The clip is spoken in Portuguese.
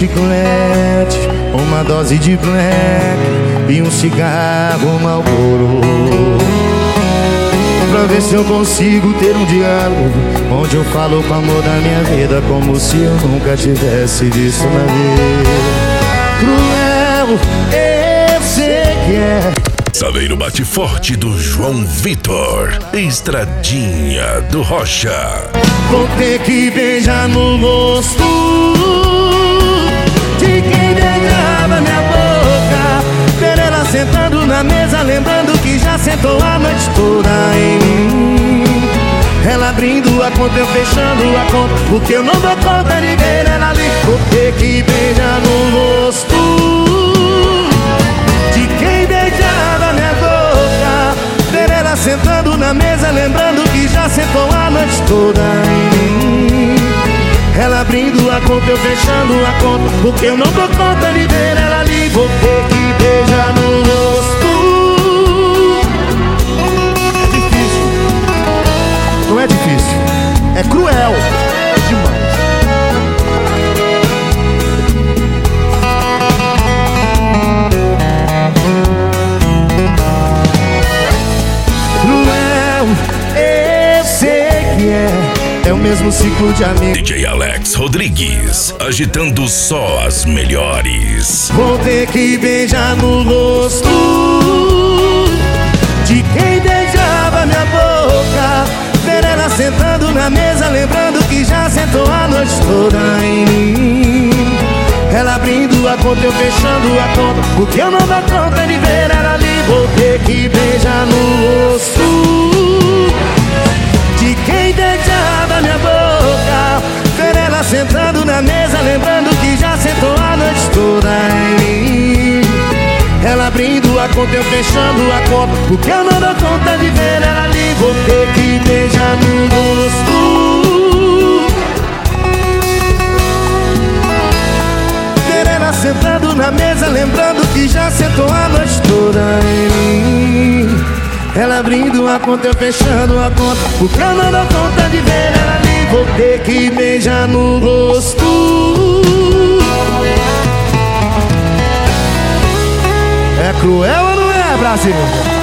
chiclete, uma dose de black e um cigarro Marlboro, pra ver se eu consigo ter um diálogo onde eu falo com o amor da minha vida, como se eu nunca tivesse visto na vida. Cruel, eu sei que é. Saveiro bate forte do João Vitor, Estradinha do Rocha. Vou ter que beijar no rosto de quem beijava minha boca, ver ela sentando na mesa, lembrando que já sentou a noite toda em mim. Ela abrindo a conta, eu fechando a conta, porque eu não dou conta de ver ela ali. Vou ter que beijar no rosto de quem beijava minha boca, ver ela sentando na mesa, lembrando que já sentou a noite toda em mim. Ela abrindo a conta, eu fechando a conta, porque eu não dou conta de ver ela ali. Vou ter que beijar no rosto. É difícil. Não é difícil, é cruel demais. Cruel, eu sei que é o mesmo ciclo de amigos. DJ Alex Rodrigues, agitando só as melhores. Vou ter que beijar no rosto de quem beijava minha boca, ver ela sentando na mesa, lembrando que já sentou a noite toda em mim. Ela abrindo a conta, eu fechando a conta, porque eu não dou conta de ver ela ali. Vou ter que beijar no rosto de quem beijava minha boca, ver ela sentando na mesa, lembrando que já sentou a noite toda em mim. Ela abrindo a conta, eu fechando a conta, porque eu não dou conta de ver ela ali. Vou ter que beijar no rosto, ver ela sentando na mesa, lembrando que já sentou a noite toda em mim. Ela abrindo a conta, eu fechando a conta, porque eu não dou conta de ver ela ali. Vou ter que beijar no rosto. É cruel ou não é, Brasil?